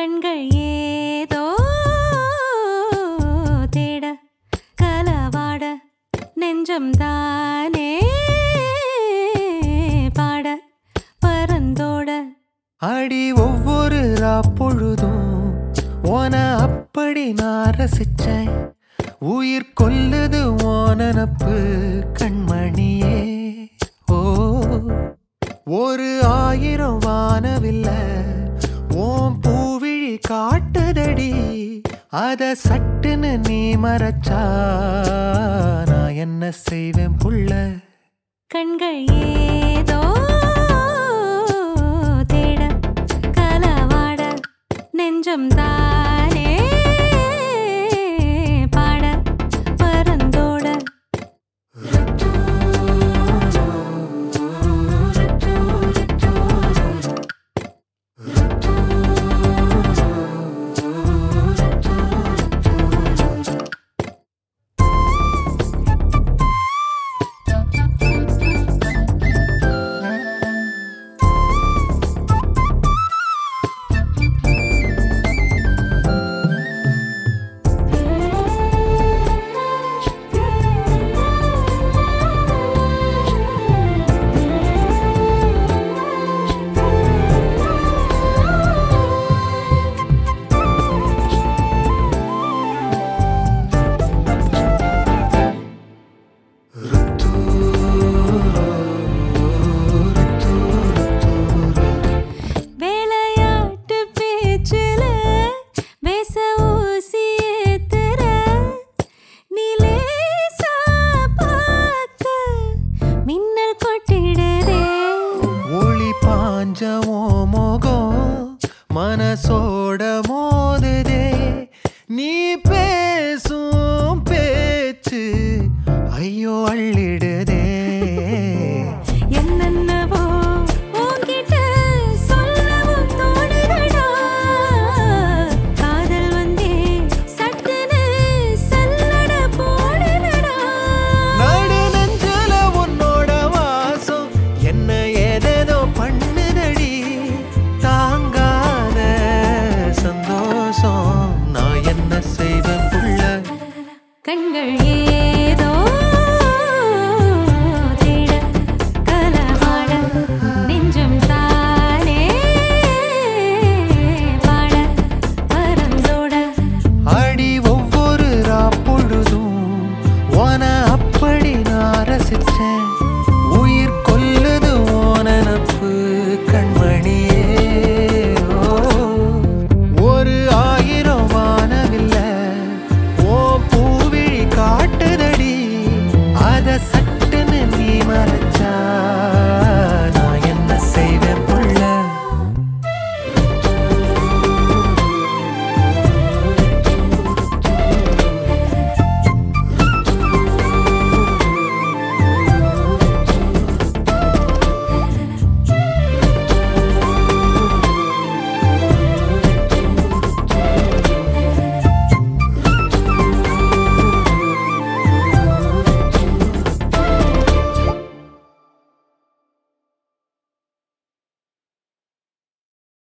கண்கள் ஏதோ தேட கலவாட நெஞ்சம் தானே பாட பரந்தோட அடி ஒவ்வொரு பொழுதும் ஓன அப்படி நான் ரசிச்சேன். உயிர் கொல்லுது ஓனப்பு கண்மணியே. ஓ ஒரு 1000 வானவில்ல ஓம் பூவிழி காட்டுதடி. அத சட்டுன்னு நீ மறைச்சா நான் என்ன செய்வேன் புள்ள. கண்கள் ஏதோ தேட கலவாட நெஞ்சம் தானே பாட பரந்தோட மனசோ